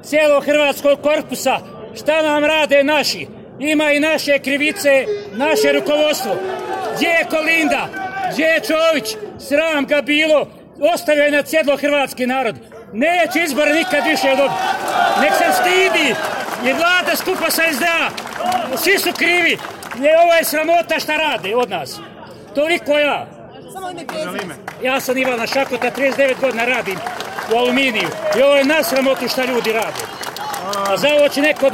cijelog hrvatskog korpusa. Šta nam rade naši? Ima i naše krivice, naše rukovodstvo. Gdje je Kolinda? Gdje je Čović? Sram ga bilo. Ostavio je na cjedlo hrvatski narod. Neće izbore nikad više dobiti. Nek se stidi. I vlada skupa sa SDA. Svi su krivi. Ovo je sramota šta rade od nas. Toliko ja. Ja sam Ivana Šakota, 39 godina radim u Aluminiju. I ovo je na sramotu šta ljudi rade. A za ovo će neko